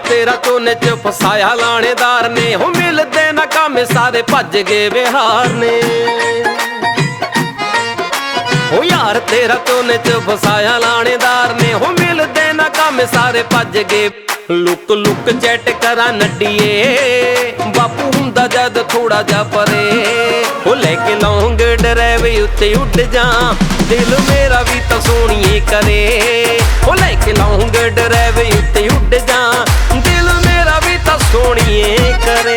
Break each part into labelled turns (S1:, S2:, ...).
S1: तेरा चोने च फसाया लाणेदार ने, हो मिलदे ना कामे सारे भज गए बिहार ने। हो यार तेरा चोने च फसाया लाणेदार ने, हो मिलदे ना कामे सारे भज गए। लुक लुक चैट करा नड्डिए, बापू हुंदा जद थोड़ा जा परे। हो लैके लौंग डरावे उत्ते उड़ जा, दिल मेरा भी तो सोहणीए करे। हो लैके लौंग डरावे उत्ते उड़ जा, दिल मेरा भी तो सोहणीए करे।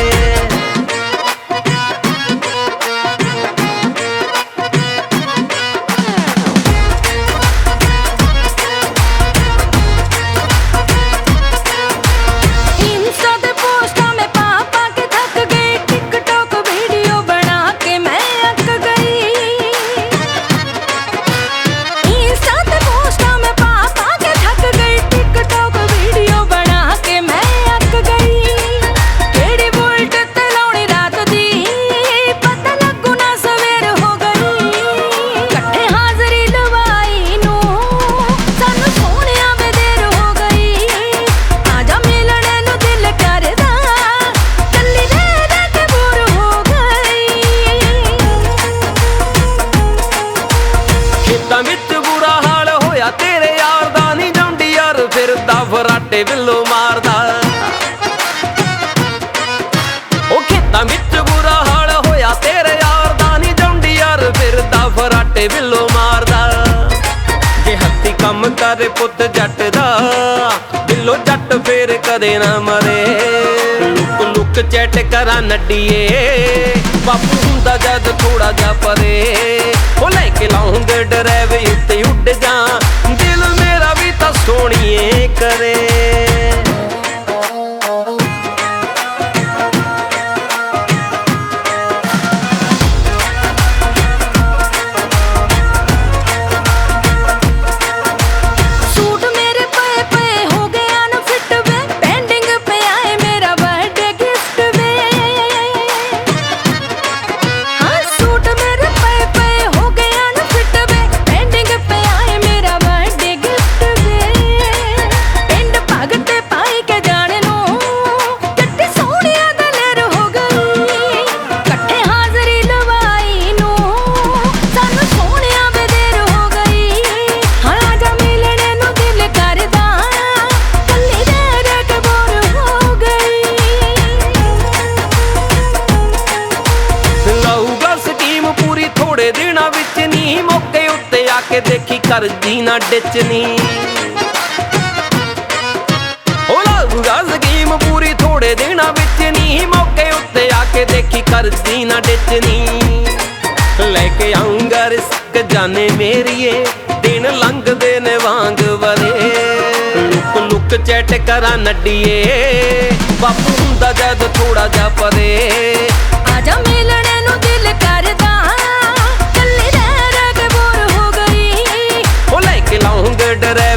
S1: तेरे यार दा नी जौंडी यार फिरदा फराटे बिल्लो मारदा। ओ खेतां विच बुरा हाल होया तेरे यार दा नी जौंडी यार फिरदा फराटे बिल्लो मारदा। जे हत्थी कम करे पुत जट दा, बिल्लो जट फेर कदे ना मरे। लुक लुक चैट करा नड्डिए, बापू हुंदा जद थोड़ा जा परे। ओ लैके लौंग डरावे उत्ते उड़ जा, दिल मेरा भी तो सोहणीए करे। थोड़े दिना विच नी मौके उत्ते आके देखी करदी ना डिचनी। हो लाऊगा स्कीम पूरी थोड़े दिना विच नी मौके उत्ते आके देखी करदी ना डिचनी। लैके आऊंगा रिस्क जाने मेरिए, दिन लंघदे ने वांग वरे। लुक लुक चैट करा नड्डिए, बापू हुंदा जद थोड़ा जा परे।
S2: आजा मिलने नू दिल करदा,
S1: लौंग डरावे